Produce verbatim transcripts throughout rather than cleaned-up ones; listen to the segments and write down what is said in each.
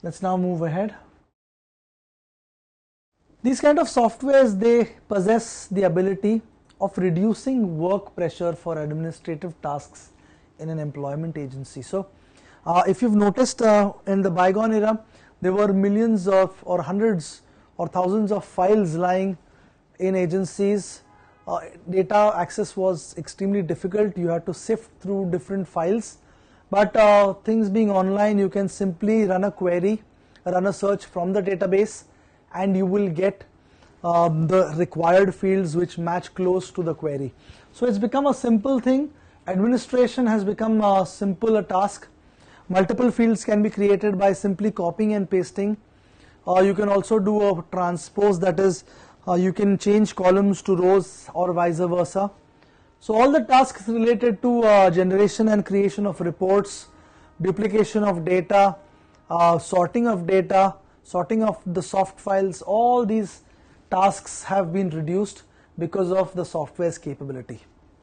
Let's now move ahead. These kind of softwares, they possess the ability of reducing work pressure for administrative tasks in an employment agency. So uh, if you've noticed, uh, in the bygone era, there were millions of or hundreds or thousands of files lying in agencies. Uh, data access was extremely difficult. You had to sift through different files, but uh, things being online, you can simply run a query, run a search from the database, and you will get uh, the required fields which match close to the query. So it's become a simple thing. Administration has become a simpler task. Multiple fields can be created by simply copying and pasting. Uh, you can also do a transpose, that is, uh, you can change columns to rows or vice versa. So all the tasks related to uh, generation and creation of reports, duplication of data, uh, sorting of data, sorting of the soft files, all these tasks have been reduced because of the software's capability.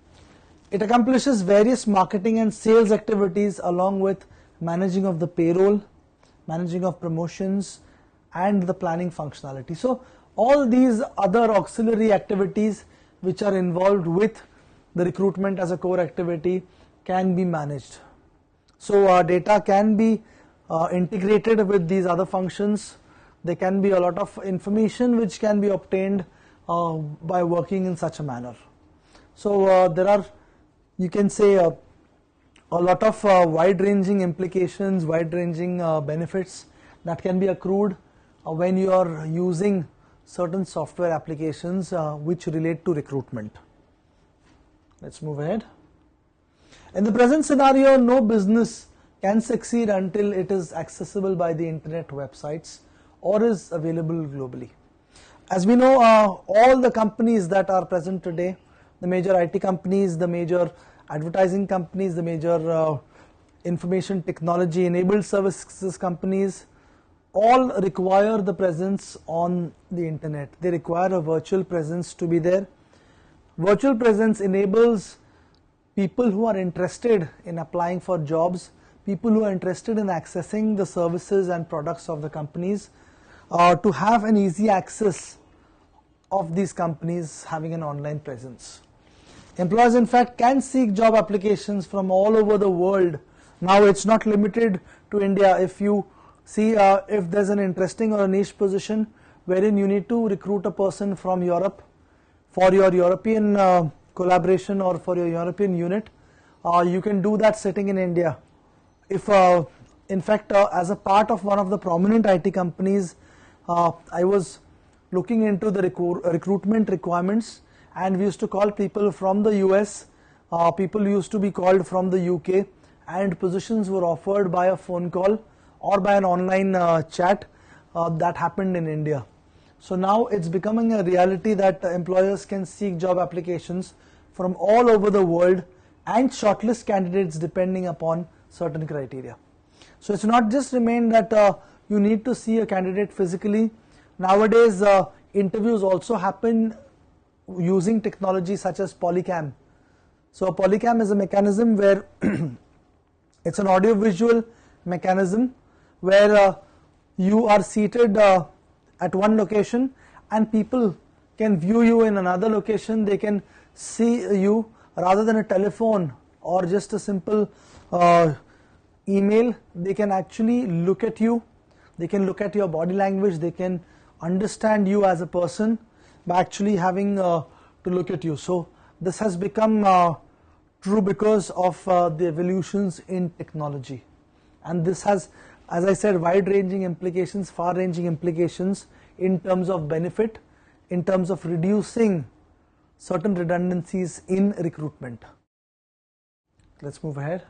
It accomplishes various marketing and sales activities along with managing of the payroll, managing of promotions, and the planning functionality. So all these other auxiliary activities which are involved with the recruitment as a core activity can be managed. So uh, data can be uh, integrated with these other functions. There can be a lot of information which can be obtained uh, by working in such a manner. So uh, there are, you can say, uh, a lot of uh, wide-ranging implications, wide-ranging uh, benefits that can be accrued uh, when you are using certain software applications uh, which relate to recruitment. Let's move ahead. In the present scenario, no business can succeed until it is accessible by the internet websites or is available globally. As we know, uh, all the companies that are present today, the major I T companies, the major advertising companies, the major uh, information technology enabled services companies, all require the presence on the internet. They require a virtual presence to be there. Virtual presence enables people who are interested in applying for jobs, people who are interested in accessing the services and products of the companies, uh, to have an easy access of these companies having an online presence. Employers, in fact, can seek job applications from all over the world. Now it's not limited to India. If you see, uh, if there's an interesting or a niche position wherein you need to recruit a person from Europe for your European uh, collaboration or for your European unit, uh, you can do that sitting in India. If, uh, in fact, uh, as a part of one of the prominent I T companies, uh, I was looking into the recru recruitment requirements, and we used to call people from the U S, uh, people used to be called from the U K, and positions were offered by a phone call or by an online uh, chat uh, that happened in India. So now it's becoming a reality that uh, employers can seek job applications from all over the world and shortlist candidates depending upon certain criteria. So it's not just remained that uh, you need to see a candidate physically. Nowadays uh, interviews also happen using technology such as Polycam. So a Polycam is a mechanism where it's an audio-visual mechanism where uh, you are seated uh, at one location and people can view you in another location. They can see you rather than a telephone or just a simple uh, email. They can actually look at you. They can look at your body language. They can understand you as a person by actually having uh, to look at you. So this has become uh, true because of uh, the evolutions in technology, and this has, as I said, wide-ranging implications, far-ranging implications in terms of benefit, in terms of reducing certain redundancies in recruitment. Let's move ahead.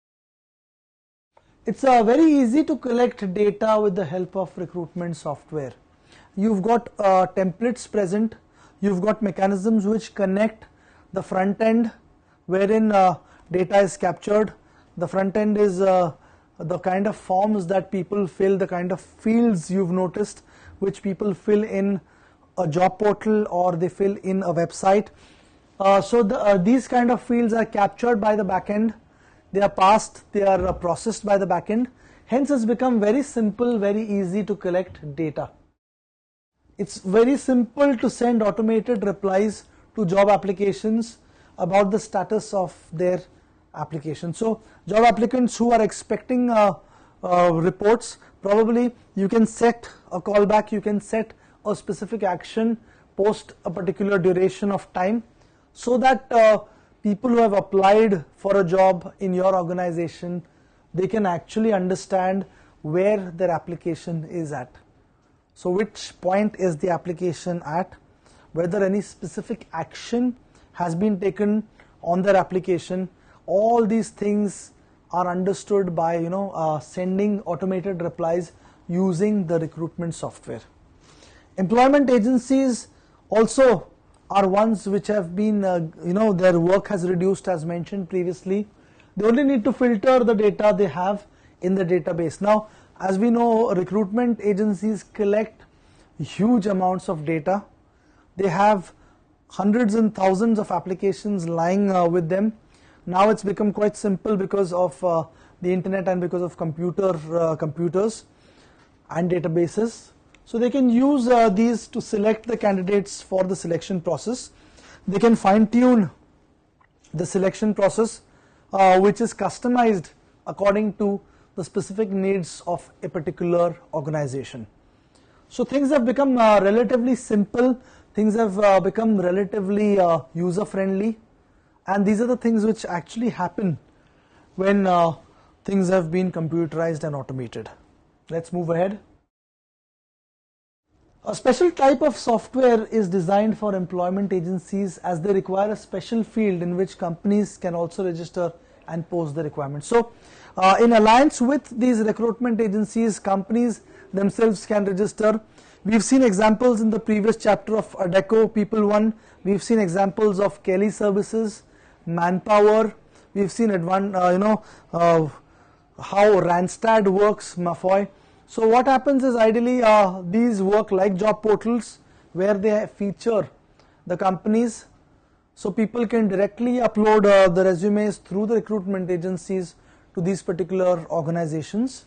It's uh, very easy to collect data with the help of recruitment software. You've got uh, templates present, you've got mechanisms which connect the front end wherein uh, data is captured. The front end is uh, the kind of forms that people fill, the kind of fields you've noticed which people fill in a job portal or they fill in a website. Uh, so the, uh, these kind of fields are captured by the back end, they are passed, they are uh, processed by the backend. Hence it's become very simple, very easy to collect data. It's very simple to send automated replies to job applications about the status of their application. So job applicants who are expecting uh, uh, reports, probably you can set a callback, you can set a specific action post a particular duration of time, so that uh, people who have applied for a job in your organization, they can actually understand where their application is at. So which point is the application at, whether any specific action has been taken on their application. All these things are understood by, you know, uh, sending automated replies using the recruitment software. Employment agencies also are ones which have been, uh, you know, their work has reduced as mentioned previously. They only need to filter the data they have in the database. Now, as we know, recruitment agencies collect huge amounts of data. They have hundreds and thousands of applications lying uh, with them. Now it's become quite simple because of uh, the internet and because of computer uh, computers and databases. So they can use uh, these to select the candidates for the selection process. They can fine-tune the selection process, uh, which is customized according to the specific needs of a particular organization. So things have become uh, relatively simple, things have uh, become relatively uh, user-friendly, and these are the things which actually happen when uh, things have been computerized and automated. Let's move ahead. A special type of software is designed for employment agencies, as they require a special field in which companies can also register and post the requirements. So uh, in alliance with these recruitment agencies, companies themselves can register. We've seen examples in the previous chapter of Adecco, People One. We've seen examples of Kelly Services, Manpower. We've seen advan uh, you know uh, how Randstad works, Mafoy. So what happens is, ideally uh, these work like job portals where they feature the companies, so people can directly upload uh, the resumes through the recruitment agencies to these particular organizations.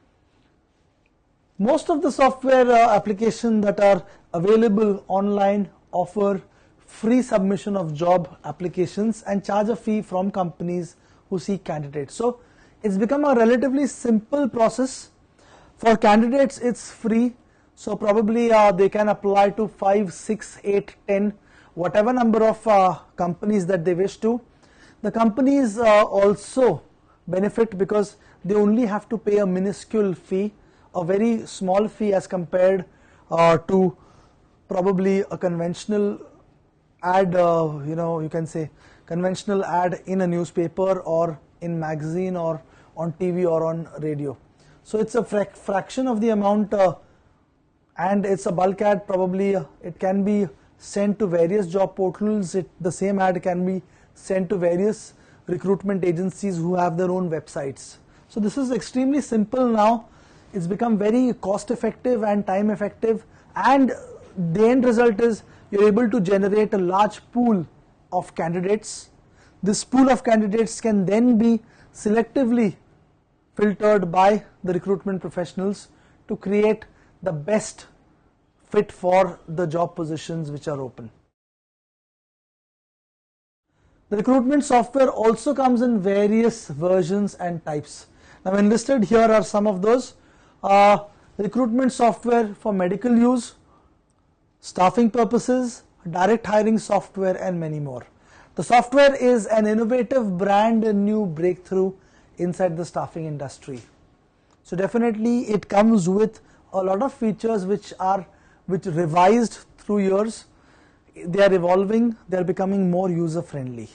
Most of the software uh, applications that are available online offer free submission of job applications and charge a fee from companies who seek candidates. So it's become a relatively simple process. For candidates it's free, so probably uh, they can apply to five, six, eight, ten, whatever number of uh, companies that they wish to. The companies uh, also benefit because they only have to pay a minuscule fee, a very small fee as compared uh, to probably a conventional ad, uh, you know, you can say conventional ad in a newspaper or in magazine or on T V or on radio. So it's a fra fraction of the amount uh, and it's a bulk ad. Probably uh, it can be sent to various job portals. It, the same ad can be sent to various recruitment agencies who have their own websites. So this is extremely simple now. It's become very cost effective and time effective, and the end result is you're able to generate a large pool of candidates. This pool of candidates can then be selectively filtered by the recruitment professionals to create the best fit for the job positions which are open. The recruitment software also comes in various versions and types. Now enlisted here are some of those. Uh, recruitment software for medical use, staffing purposes, direct hiring software, and many more. The software is an innovative brand new breakthrough inside the staffing industry. So definitely it comes with a lot of features which are which revised through years. They are evolving, they are becoming more user friendly.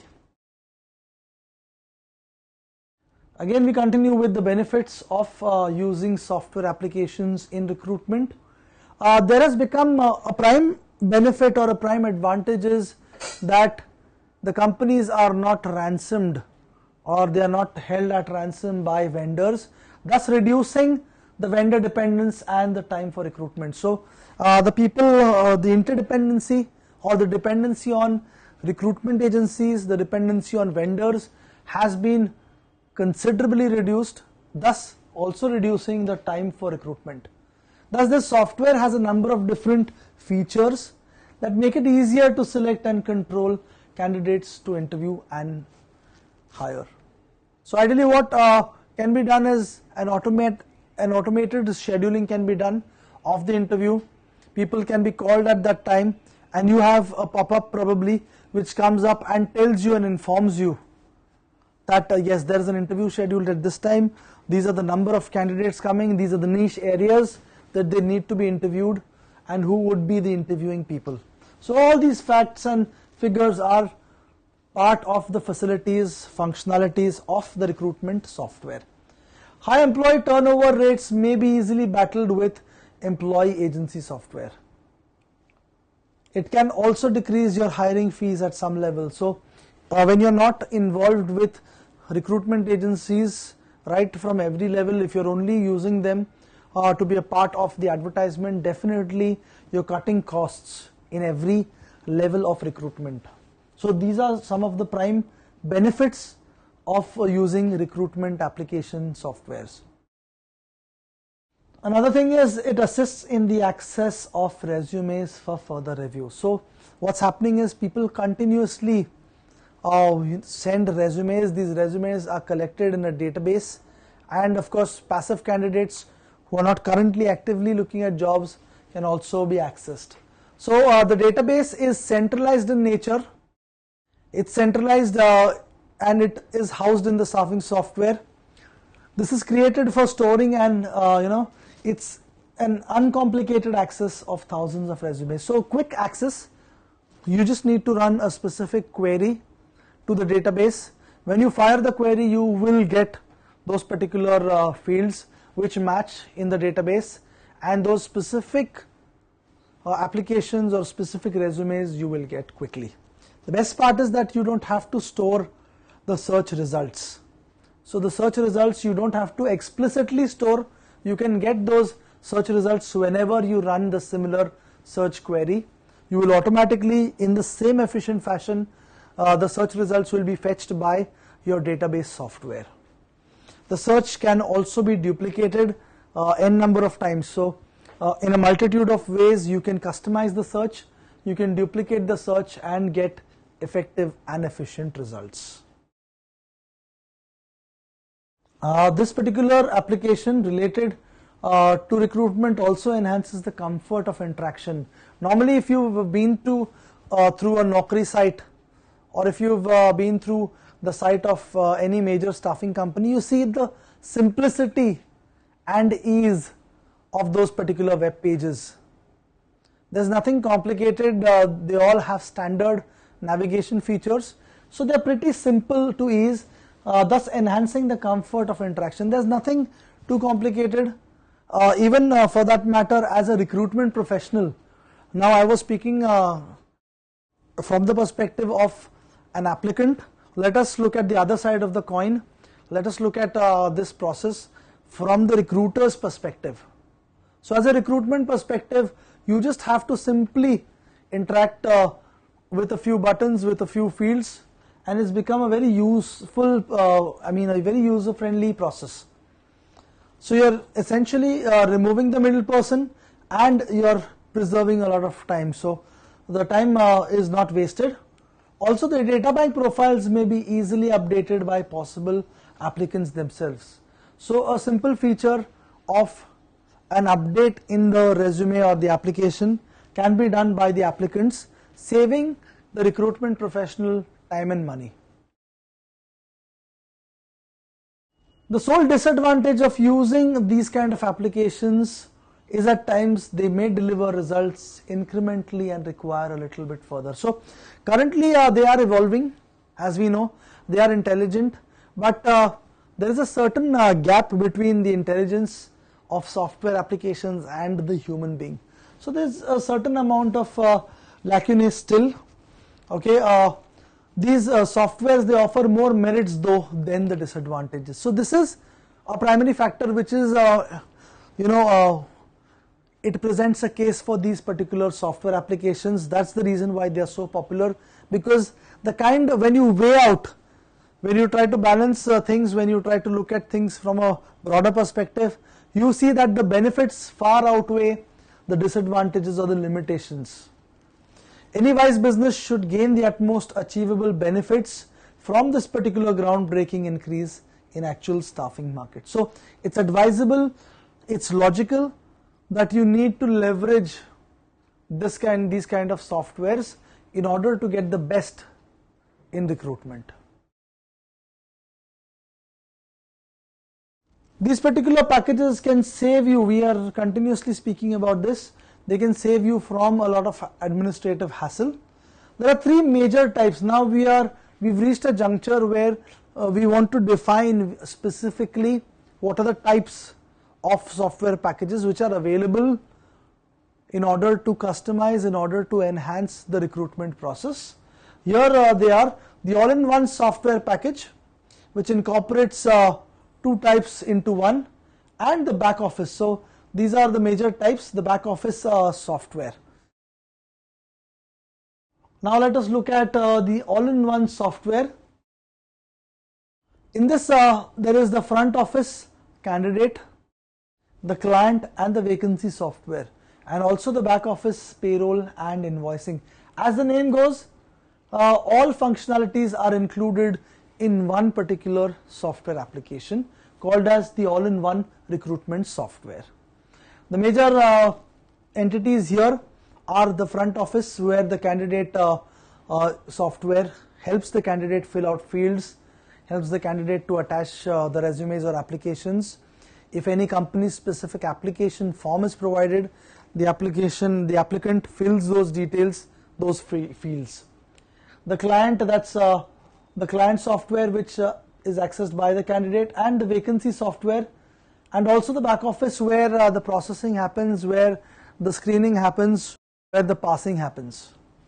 Again, we continue with the benefits of uh, using software applications in recruitment. Uh, there has become uh, a prime benefit or a prime advantage is that the companies are not ransomed, or they are not held at ransom by vendors, thus reducing the vendor dependence and the time for recruitment. So uh, the people, uh, the interdependency or the dependency on recruitment agencies, the dependency on vendors has been considerably reduced, thus also reducing the time for recruitment. Thus this software has a number of different features that make it easier to select and control candidates to interview and hire. So ideally what uh, can be done is an automate an automated scheduling can be done of the interview. People can be called at that time, and you have a pop-up probably which comes up and tells you and informs you that uh, yes, there is an interview scheduled at this time, these are the number of candidates coming, these are the niche areas that they need to be interviewed, and who would be the interviewing people. So all these facts and figures are part of the facilities, functionalities of the recruitment software. High employee turnover rates may be easily battled with employee agency software. It can also decrease your hiring fees at some level. So uh, when you're not involved with recruitment agencies right from every level, if you're only using them uh, to be a part of the advertisement, definitely you're cutting costs in every level of recruitment. So these are some of the prime benefits of uh, using recruitment application softwares. Another thing is it assists in the access of resumes for further review. So what's happening is people continuously uh, send resumes. These resumes are collected in a database, and of course passive candidates who are not currently actively looking at jobs can also be accessed. So uh, the database is centralized in nature. It's centralized uh, and it is housed in the staffing software. This is created for storing and uh, you know it's an uncomplicated access of thousands of resumes. So quick access, you just need to run a specific query to the database. When you fire the query, you will get those particular uh, fields which match in the database, and those specific uh, applications or specific resumes you will get quickly. The best part is that you don't have to store the search results. So the search results you don't have to explicitly store. You can get those search results whenever you run the similar search query. You will automatically, in the same efficient fashion, uh, the search results will be fetched by your database software. The search can also be duplicated uh, n number of times. So uh, in a multitude of ways you can customize the search, you can duplicate the search and get effective and efficient results. Uh, this particular application related uh, to recruitment also enhances the comfort of interaction. Normally if you've been to uh, through a Naukri site, or if you've uh, been through the site of uh, any major staffing company, you see the simplicity and ease of those particular web pages. There's nothing complicated, uh, they all have standard navigation features, so they're pretty simple to use, uh, thus enhancing the comfort of interaction. There's nothing too complicated, uh, even uh, for that matter as a recruitment professional. Now I was speaking uh, from the perspective of an applicant. Let us look at the other side of the coin. Let us look at uh, this process from the recruiter's perspective. So as a recruitment perspective, you just have to simply interact uh, with a few buttons, with a few fields, and it's become a very useful, uh, I mean a very user-friendly process. So you're essentially uh, removing the middle person and you're preserving a lot of time. So the time uh, is not wasted. Also the data bank profiles may be easily updated by possible applicants themselves. So a simple feature of an update in the resume or the application can be done by the applicants, saving the recruitment professional time and money. The sole disadvantage of using these kind of applications is at times they may deliver results incrementally and require a little bit further. So currently uh, they are evolving, as we know, they are intelligent, but uh, there is a certain uh, gap between the intelligence of software applications and the human being. So there's a certain amount of uh, lacunae still. Okay, uh, these uh, softwares, they offer more merits though than the disadvantages. So this is a primary factor which is, uh, you know, uh, it presents a case for these particular software applications. That's the reason why they are so popular, because the kind of, when you weigh out when you try to balance uh, things, when you try to look at things from a broader perspective, you see that the benefits far outweigh the disadvantages or the limitations. Any wise business should gain the utmost achievable benefits from this particular groundbreaking increase in actual staffing market. So it's advisable, it's logical that you need to leverage this kind, these kind of softwares in order to get the best in recruitment. These particular packages can save you, we are continuously speaking about this, they can save you from a lot of administrative hassle. There are three major types. Now we are, we've reached a juncture where uh, we want to define specifically what are the types of software packages which are available in order to customize, in order to enhance the recruitment process. Here uh, they are: the all-in-one software package, which incorporates uh, two types into one, and the back office. So these are the major types, the back office uh, software. Now let us look at uh, the all-in-one software. In this uh, there is the front office candidate, the client and the vacancy software, and also the back office payroll and invoicing. As the name goes, uh, all functionalities are included in one particular software application called as the all-in-one recruitment software. The major uh, entities here are the front office, where the candidate uh, uh, software helps the candidate fill out fields, helps the candidate to attach uh, the resumes or applications. If any company specific application form is provided, the application, the applicant fills those details, those fields. The client, that's uh, the client software which uh, is accessed by the candidate, and the vacancy software, and also the back office where uh, the processing happens, where the screening happens, where the passing happens.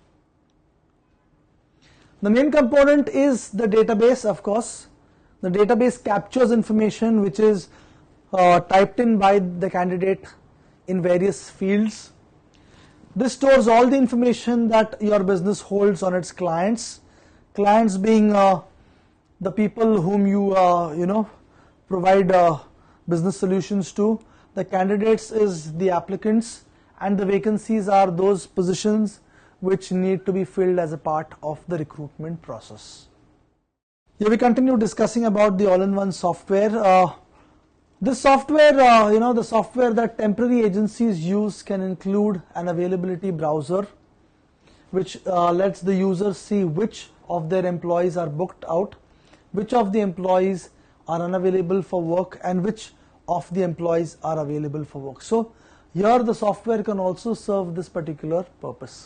The main component is the database, of course. The database captures information which is uh, typed in by the candidate in various fields. This stores all the information that your business holds on its clients, clients being uh, the people whom you uh, you know provide uh, business solutions to. The candidates is the applicants, and the vacancies are those positions which need to be filled as a part of the recruitment process. Here we continue discussing about the all-in-one software. Uh, this software, uh, you know, the software that temporary agencies use can include an availability browser, which uh, lets the user see which of their employees are booked out, which of the employees are unavailable for work, and which of the employees are available for work. So here the software can also serve this particular purpose.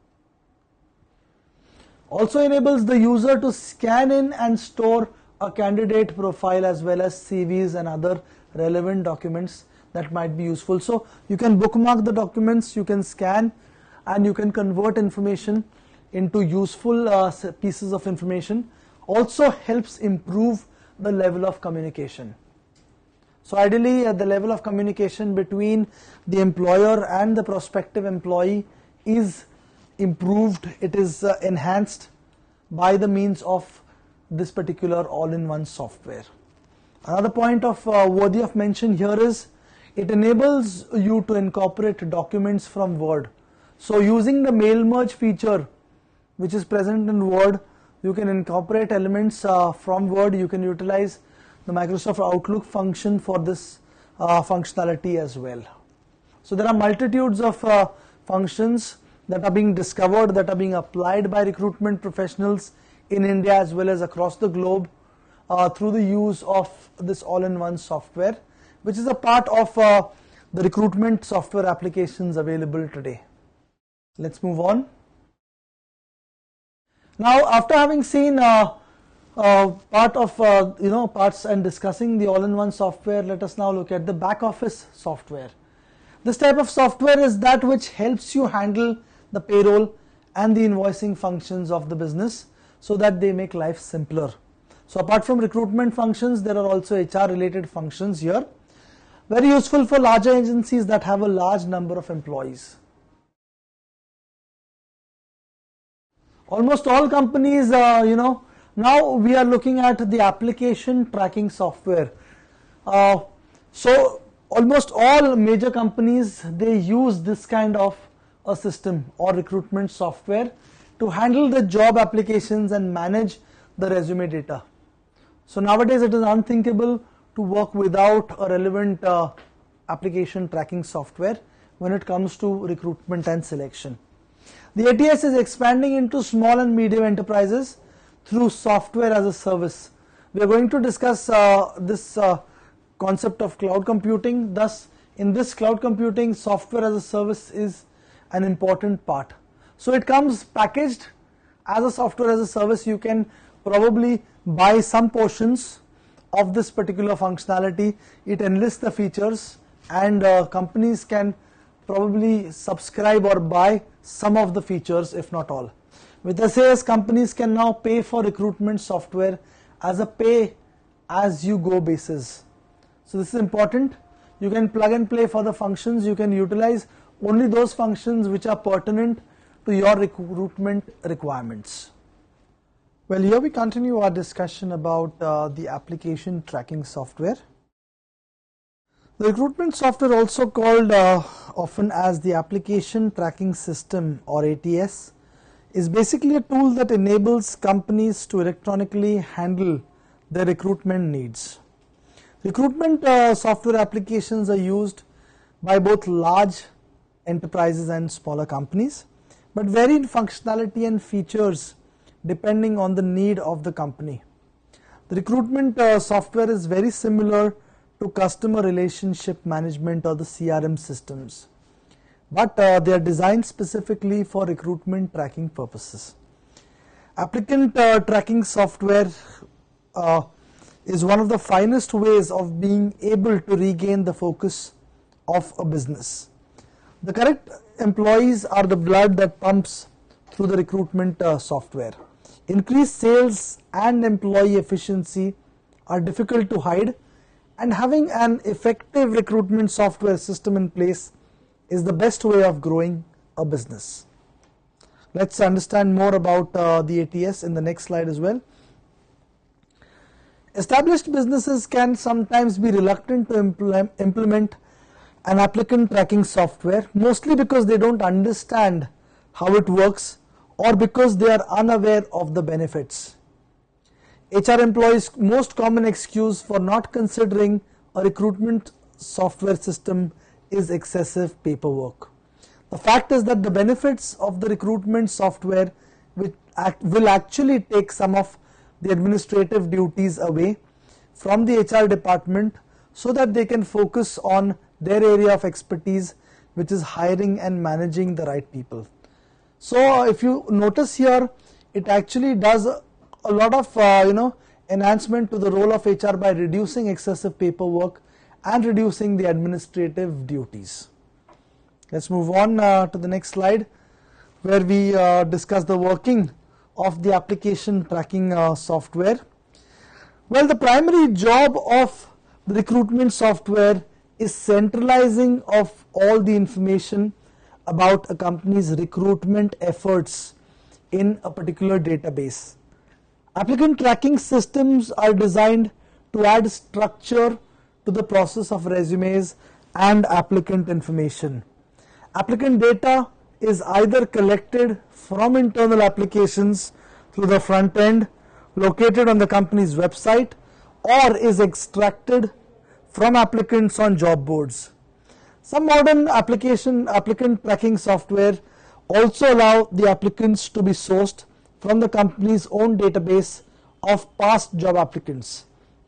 Also enables the user to scan in and store a candidate profile as well as C Vs and other relevant documents that might be useful. So you can bookmark the documents, you can scan, and you can convert information into useful uh, pieces of information. Also helps improve the level of communication. So ideally uh, the level of communication between the employer and the prospective employee is improved, it is uh, enhanced by the means of this particular all-in-one software. Another point of uh, worthy of mention here is it enables you to incorporate documents from Word. So using the mail merge feature which is present in Word, you can incorporate elements uh, from Word. You can utilize the Microsoft Outlook function for this uh, functionality as well. So there are multitudes of uh, functions that are being discovered, that are being applied by recruitment professionals in India as well as across the globe uh, through the use of this all-in-one software, which is a part of uh, the recruitment software applications available today. Let's move on. Now, after having seen uh, uh, part of uh, you know parts and discussing the all-in-one software, let us now look at the back office software. This type of software is that which helps you handle the payroll and the invoicing functions of the business so that they make life simpler. So apart from recruitment functions, there are also H R related functions here. Very useful for larger agencies that have a large number of employees. Almost all companies, uh, you know, Now we are looking at the application tracking software. Uh, so almost all major companies, they use this kind of a system or recruitment software to handle the job applications and manage the resume data. So nowadays it is unthinkable to work without a relevant uh, application tracking software when it comes to recruitment and selection. The A T S is expanding into small and medium enterprises through software as a service. We are going to discuss uh, this uh, concept of cloud computing. Thus, in this cloud computing, software as a service is an important part. So it comes packaged as a software as a service. You can probably buy some portions of this particular functionality. It enlists the features, and uh, companies can probably subscribe or buy some of the features, if not all. With S A S, companies can now pay for recruitment software as a pay as you go basis. So this is important. You can plug and play for the functions. You can utilize only those functions which are pertinent to your recruitment requirements. Well, here we continue our discussion about uh, the application tracking software. The recruitment software, also called uh, often as the application tracking system or A T S, is basically a tool that enables companies to electronically handle their recruitment needs. Recruitment uh, software applications are used by both large enterprises and smaller companies, but vary in functionality and features depending on the need of the company. The recruitment uh, software is very similar to customer relationship management or the C R M systems, but uh, they are designed specifically for recruitment tracking purposes. Applicant uh, tracking software uh, is one of the finest ways of being able to regain the focus of a business. The correct employees are the blood that pumps through the recruitment uh, software. Increased sales and employee efficiency are difficult to hide, and having an effective recruitment software system in place is the best way of growing a business. Let's understand more about uh, the A T S in the next slide as well. Established businesses can sometimes be reluctant to implement an applicant tracking software, mostly because they don't understand how it works or because they are unaware of the benefits. H R employees' most common excuse for not considering a recruitment software system is excessive paperwork. The fact is that the benefits of the recruitment software will actually take some of the administrative duties away from the H R department so that they can focus on their area of expertise, which is hiring and managing the right people. So if you notice here, it actually does a lot of uh, you know enhancement to the role of H R by reducing excessive paperwork and reducing the administrative duties. Let's move on uh, to the next slide, where we uh, discuss the working of the application tracking uh, software. Well, the primary job of the recruitment software is centralizing of all the information about a company's recruitment efforts in a particular database. Applicant tracking systems are designed to add structure to the process of resumes and applicant information. Applicant data is either collected from internal applications through the front end located on the company's website, or is extracted from applicants on job boards. Some modern application applicant tracking software also allow the applicants to be sourced from the company's own database of past job applicants.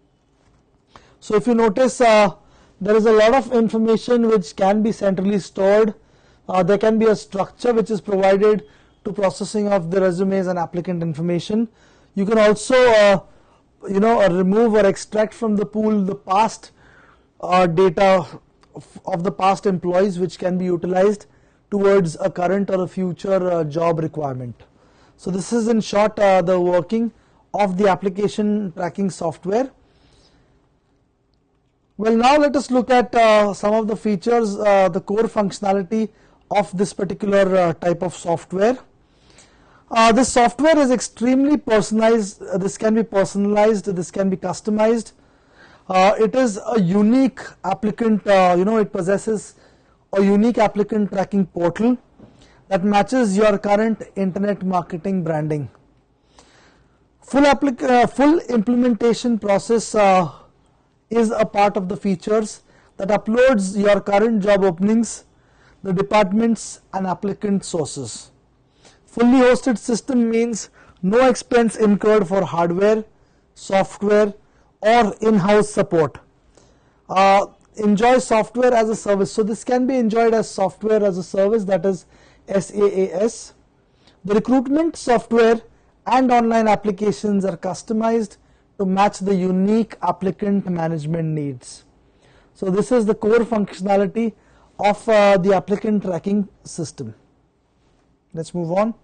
So if you notice, uh, there is a lot of information which can be centrally stored. Uh, there can be a structure which is provided to processing of the resumes and applicant information. You can also uh, you know uh, remove or extract from the pool the past uh, data of, of the past employees, which can be utilized towards a current or a future uh, job requirement. So this is in short uh, the working of the application tracking software. Well, now let us look at uh, some of the features, uh, the core functionality of this particular uh, type of software. Uh, this software is extremely personalized. Uh, this can be personalized. This can be customized. Uh, it is a unique applicant. Uh, you know, it possesses a unique applicant tracking portal that matches your current internet marketing branding. Full, applic uh, full implementation process uh, is a part of the features that uploads your current job openings, the departments and applicant sources. Fully hosted system means no expense incurred for hardware, software or in-house support. Uh, enjoy software as a service. So this can be enjoyed as software as a service, that is S A A S. The recruitment software and online applications are customized to match the unique applicant management needs. So this is the core functionality of uh, the applicant tracking system. Let's move on.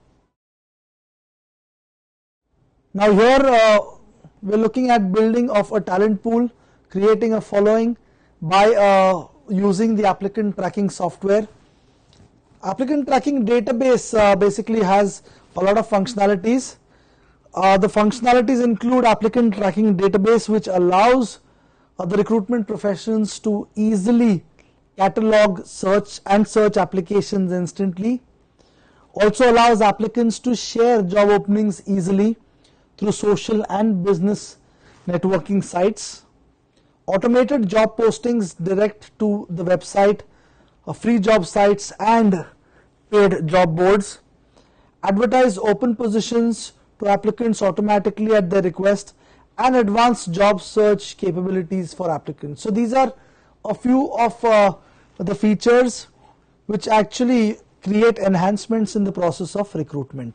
Now here uh, we are looking at building of a talent pool, creating a following by uh, using the applicant tracking software. Applicant tracking database uh, basically has a lot of functionalities. Uh, the functionalities include applicant tracking database, which allows uh, the recruitment professionals to easily catalog, search and search applications instantly. Also allows applicants to share job openings easily through social and business networking sites. Automated job postings direct to the website, uh, free job sites and paid job boards. Advertise open positions to applicants automatically at their request, and advanced job search capabilities for applicants. So these are a few of uh, the features which actually create enhancements in the process of recruitment.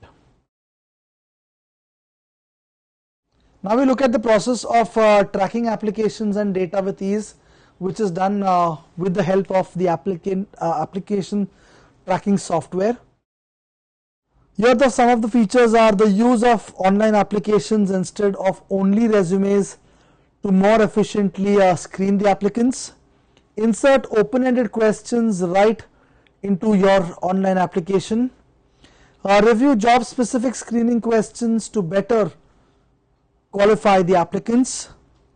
Now we look at the process of uh, tracking applications and data with ease, which is done uh, with the help of the applicant uh, application tracking software. Here the some of the features are the use of online applications instead of only resumes to more efficiently uh, screen the applicants. Insert open-ended questions right into your online application. Uh, review job-specific screening questions to better qualify the applicants.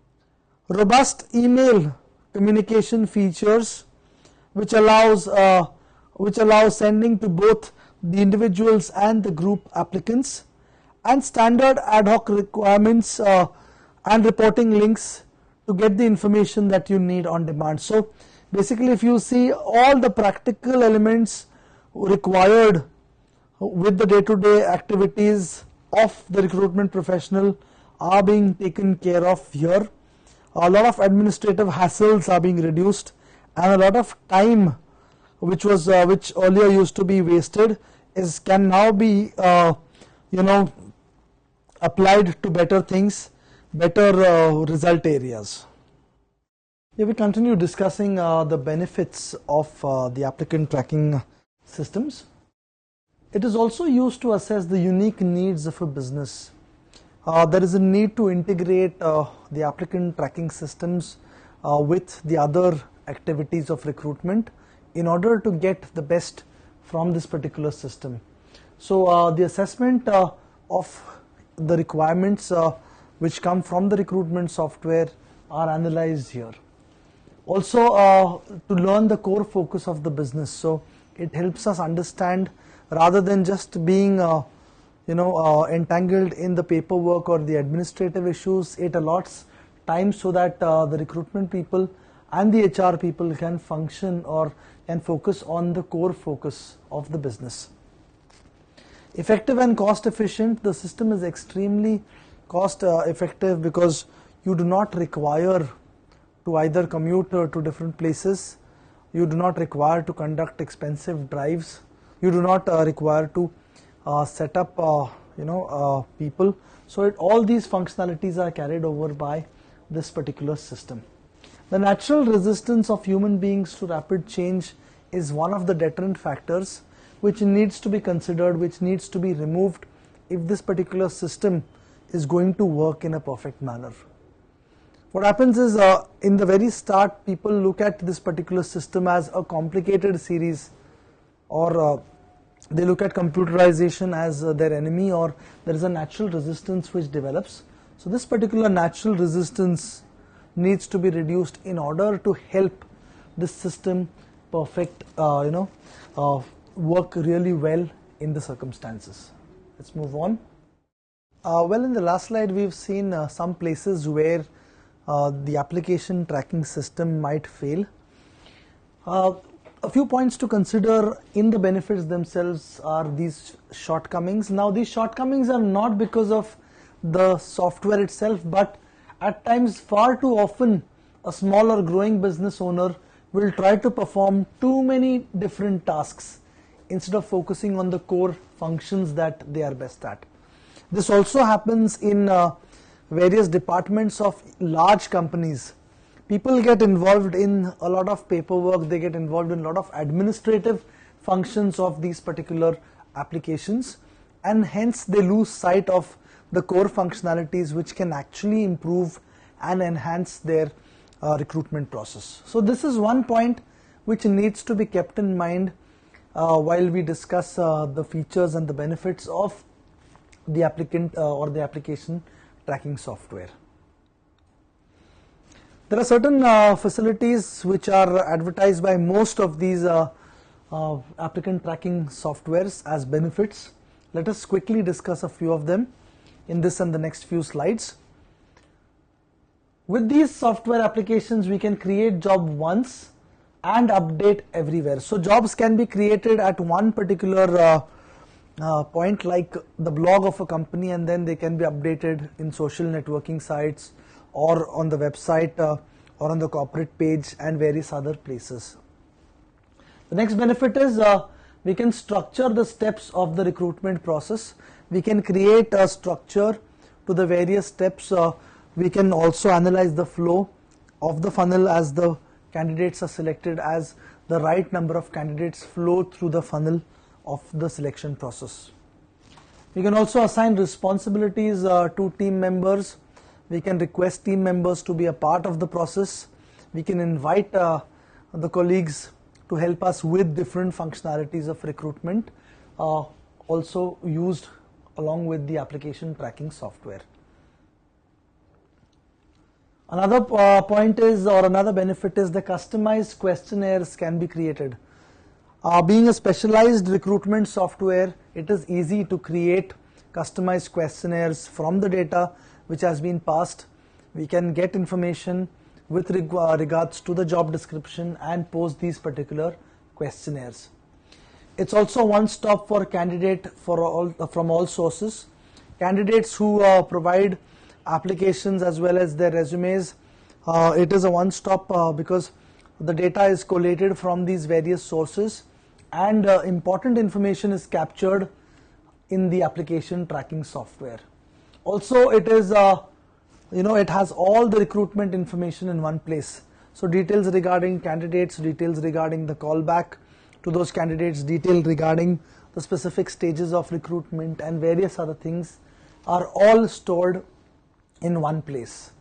Robust email communication features, which allows uh, which allows sending to both the individuals and the group applicants, and standard ad hoc requirements uh, and reporting links to get the information that you need on demand. So basically, if you see, all the practical elements required with the day-to-day activities of the recruitment professional are being taken care of here. A lot of administrative hassles are being reduced, and a lot of time which was uh, which earlier used to be wasted is can now be uh, you know applied to better things, better uh, result areas. Here we continue discussing uh, the benefits of uh, the applicant tracking systems. It is also used to assess the unique needs of a business. Uh, there is a need to integrate uh, the applicant tracking systems uh, with the other activities of recruitment in order to get the best from this particular system. So uh, the assessment uh, of the requirements uh, which come from the recruitment software are analyzed here. Also uh, to learn the core focus of the business, so it helps us understand, rather than just being uh, you know uh, entangled in the paperwork or the administrative issues, it allots time so that uh, the recruitment people and the H R people can function or can focus on the core focus of the business. Effective and cost efficient, the system is extremely cost uh, effective because you do not require to either commute uh, to different places, you do not require to conduct expensive drives, you do not uh, require to uh, set up uh, you know uh, people. So it, all these functionalities are carried over by this particular system. The natural resistance of human beings to rapid change is one of the deterrent factors which needs to be considered, which needs to be removed if this particular system is going to work in a perfect manner. What happens is uh, in the very start, people look at this particular system as a complicated series or uh, they look at computerization as uh, their enemy, or there is a natural resistance which develops. So this particular natural resistance needs to be reduced in order to help this system perfect, uh, you know, uh, work really well in the circumstances. Let's move on. Uh, well, in the last slide, we've seen uh, some places where uh, the application tracking system might fail. Uh, a few points to consider in the benefits themselves are these shortcomings. Now, these shortcomings are not because of the software itself, but at times, far too often, a small or growing business owner will try to perform too many different tasks instead of focusing on the core functions that they are best at. This also happens in uh, various departments of large companies. People get involved in a lot of paperwork, they get involved in a lot of administrative functions of these particular applications, and hence they lose sight of the core functionalities which can actually improve and enhance their uh, recruitment process. So this is one point which needs to be kept in mind uh, while we discuss uh, the features and the benefits of the applicant uh, or the application tracking software. There are certain uh, facilities which are advertised by most of these uh, uh, applicant tracking softwares as benefits. Let us quickly discuss a few of them in this and the next few slides. With these software applications, we can create job once and update everywhere. So jobs can be created at one particular uh, uh, point, like the blog of a company, and then they can be updated in social networking sites or on the website uh, or on the corporate page and various other places. The next benefit is uh, we can structure the steps of the recruitment process. We can create a structure to the various steps. Uh, we can also analyze the flow of the funnel as the candidates are selected, as the right number of candidates flow through the funnel of the selection process. We can also assign responsibilities uh, to team members. We can request team members to be a part of the process. We can invite uh, the colleagues to help us with different functionalities of recruitment, uh, also used along with the application tracking software. Another uh, point is, or another benefit is, the customized questionnaires can be created. Uh, being a specialized recruitment software, it is easy to create customized questionnaires from the data which has been passed. We can get information with reg uh, regards to the job description and post these particular questionnaires. It's also one stop for candidate for all, uh, from all sources. Candidates who uh, provide applications as well as their resumes, uh, it is a one stop uh, because the data is collated from these various sources, and uh, important information is captured in the application tracking software. Also, it is uh, you know it has all the recruitment information in one place. So details regarding candidates, details regarding the callback to those candidates, detail regarding the specific stages of recruitment, and various other things are all stored in one place.